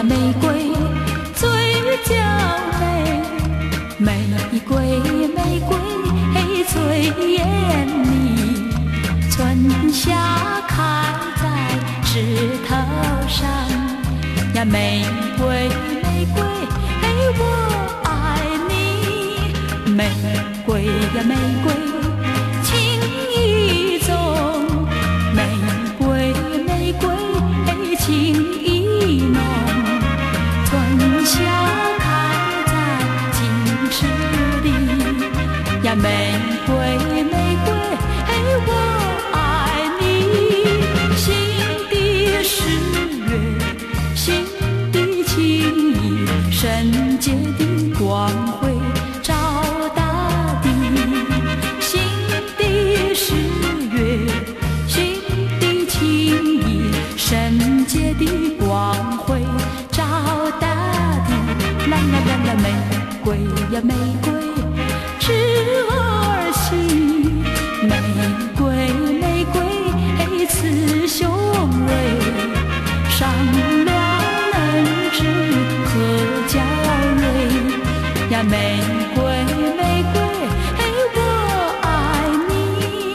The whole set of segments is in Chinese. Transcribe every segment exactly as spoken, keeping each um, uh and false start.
玫瑰最娇美，玫瑰玫瑰最艳丽，春夏开在枝头上呀，玫瑰玫瑰我爱你，玫瑰呀玫瑰情意重，玫瑰玫瑰情意浓，春夏开在金池里呀，玫瑰玫瑰我爱你，心底是月，心底情意，圣洁的光辉照大地，心底是月，心底情意，圣洁的光辉照大地，啦啦啦啦，玫瑰呀玫瑰枝儿细，玫瑰玫瑰刺胸蕊，上梁能知何娇蕊呀，玫瑰玫瑰我爱你。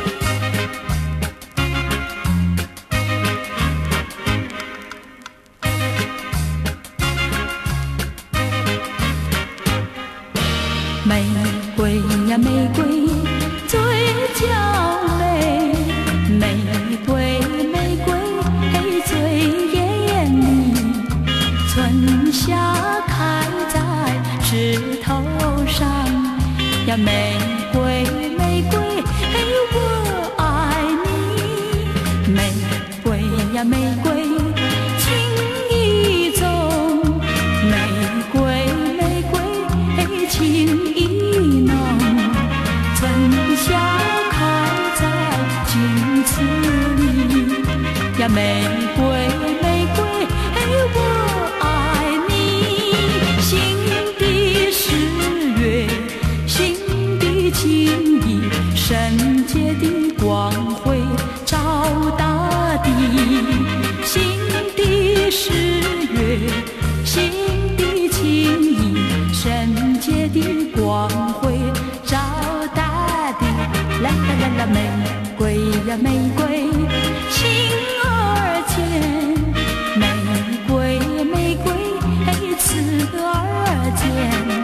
玫瑰呀玫瑰最娇美，玫瑰玫瑰最艳丽，春夏开在枝头上呀，玫瑰玫瑰我爱你，玫瑰呀玫瑰情意重，玫瑰玫瑰情意浓，春夏开在金池里呀，玫瑰玫瑰我爱你，心底是月，心底情意，圣洁的光辉照大地，心底是月，心底情意，圣洁的光辉照大地，啦啦啦啦，玫瑰呀玫瑰情儿坚，玫瑰玫瑰刺儿坚。